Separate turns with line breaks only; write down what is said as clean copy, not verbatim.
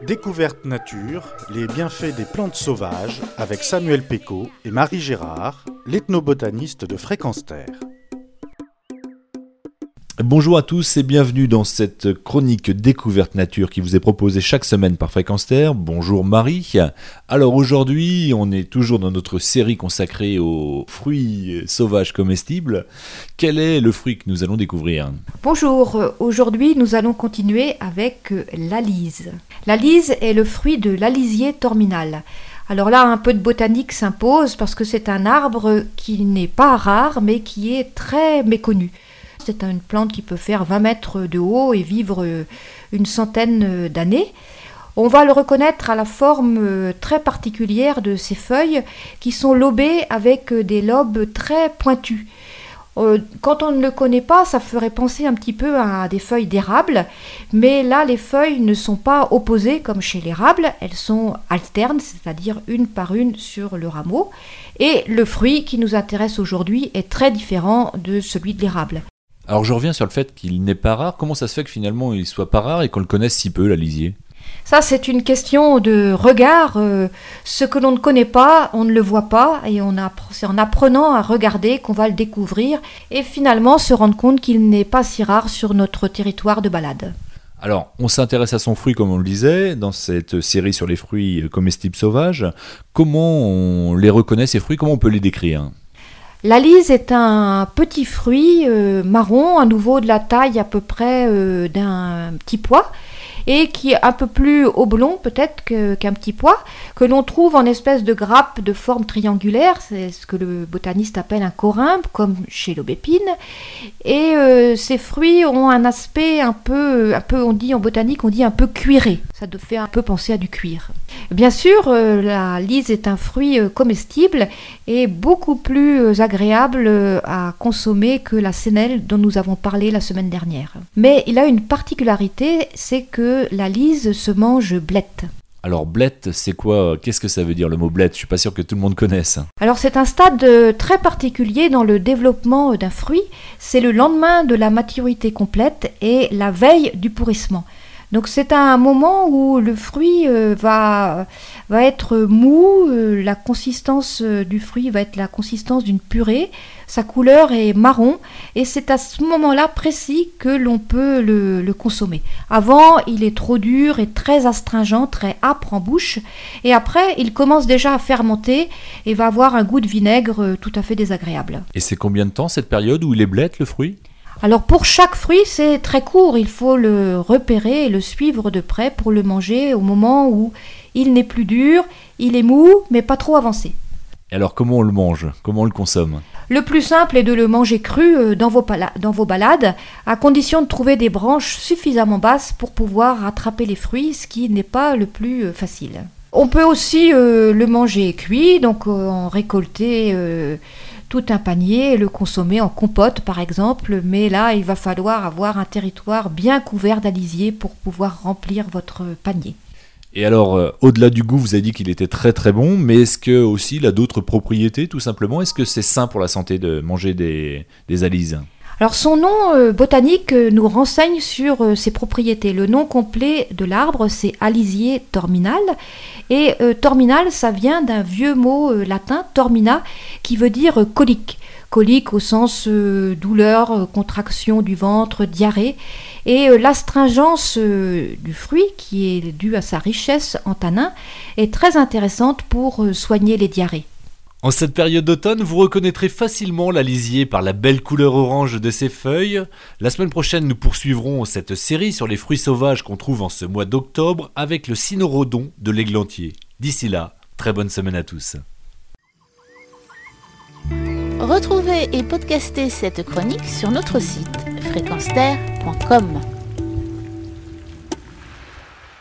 Découverte nature, les bienfaits des plantes sauvages avec Samuel Pécaud et Marie Gérard, l'ethnobotaniste de Fréquence Terre.
Bonjour à tous et bienvenue dans cette chronique Découverte Nature qui vous est proposée chaque semaine par Fréquence Terre. Bonjour Marie. Alors aujourd'hui, on est toujours dans notre série consacrée aux fruits sauvages comestibles. Quel est le fruit que nous allons découvrir ?
Bonjour, aujourd'hui nous allons continuer avec la lise. La lise est le fruit de l'alisier terminal. Alors là, un peu de botanique s'impose parce que c'est un arbre qui n'est pas rare mais qui est très méconnu. C'est une plante qui peut faire 20 mètres de haut et vivre une centaine d'années. On va le reconnaître à la forme très particulière de ses feuilles qui sont lobées avec des lobes très pointus. Quand on ne le connaît pas, ça ferait penser un petit peu à des feuilles d'érable, mais là les feuilles ne sont pas opposées comme chez l'érable, elles sont alternes, c'est-à-dire une par une sur le rameau, et le fruit qui nous intéresse aujourd'hui est très différent de celui de l'érable.
Alors je reviens sur le fait qu'il n'est pas rare. Comment ça se fait que finalement il soit pas rare et qu'on le connaisse si peu, l'alisier ?
Ça, c'est une question de regard. Ce que l'on ne connaît pas, on ne le voit pas. Et c'est en apprenant à regarder qu'on va le découvrir. Et finalement se rendre compte qu'il n'est pas si rare sur notre territoire de balade.
Alors, on s'intéresse à son fruit, comme on le disait, dans cette série sur les fruits comestibles sauvages. Comment on les reconnaît, ces fruits ? Comment on peut les décrire ?
La lise est un petit fruit marron, à nouveau de la taille à peu près d'un petit pois, et qui est un peu plus oblong peut-être qu'un petit pois, que l'on trouve en espèce de grappe de forme triangulaire, c'est ce que le botaniste appelle un corymbe, comme chez l'aubépine, et ces fruits ont un aspect un peu, on dit en botanique, on dit un peu cuiré, ça doit faire un peu penser à du cuir. Bien sûr, la lise est un fruit comestible et beaucoup plus agréable à consommer que la sennelle dont nous avons parlé la semaine dernière. Mais il a une particularité, c'est que la lise se mange blette.
Alors blette, c'est quoi ? Qu'est-ce que ça veut dire le mot blette ? Je suis pas sûr que tout le monde connaisse.
Alors c'est un stade très particulier dans le développement d'un fruit. C'est le lendemain de la maturité complète et la veille du pourrissement. Donc c'est un moment où le fruit va être mou, la consistance du fruit va être la consistance d'une purée, sa couleur est marron et c'est à ce moment-là précis que l'on peut le consommer. Avant, il est trop dur et très astringent, très âpre en bouche et après, il commence déjà à fermenter et va avoir un goût de vinaigre tout à fait désagréable.
Et c'est combien de temps cette période où il est blette le fruit ?
Alors pour chaque fruit, c'est très court, il faut le repérer et le suivre de près pour le manger au moment où il n'est plus dur, il est mou mais pas trop avancé.
Et alors comment on le mange ? Comment on le consomme ?
Le plus simple est de le manger cru dans vos balades, à condition de trouver des branches suffisamment basses pour pouvoir attraper les fruits, ce qui n'est pas le plus facile. On peut aussi le manger cuit, donc en récolter tout un panier et le consommer en compote par exemple, mais là il va falloir avoir un territoire bien couvert d'alisiers pour pouvoir remplir votre panier.
Et alors, au-delà du goût, vous avez dit qu'il était très très bon, mais est-ce que aussi il a d'autres propriétés tout simplement ? Est-ce que c'est sain pour la santé de manger des alises ?
Alors son nom botanique nous renseigne sur ses propriétés. Le nom complet de l'arbre c'est alisier terminal et terminal ça vient d'un vieux mot latin termina qui veut dire colique. Colique au sens douleur, contraction du ventre, diarrhée. Et l'astringence du fruit qui est due à sa richesse en tanins est très intéressante pour soigner les diarrhées.
En cette période d'automne, vous reconnaîtrez facilement l'alisier par la belle couleur orange de ses feuilles. La semaine prochaine, nous poursuivrons cette série sur les fruits sauvages qu'on trouve en ce mois d'octobre avec le cynorrhodon de l'églantier. D'ici là, très bonne semaine à tous.
Retrouvez et podcastez cette chronique sur notre site fréquenceterre.com.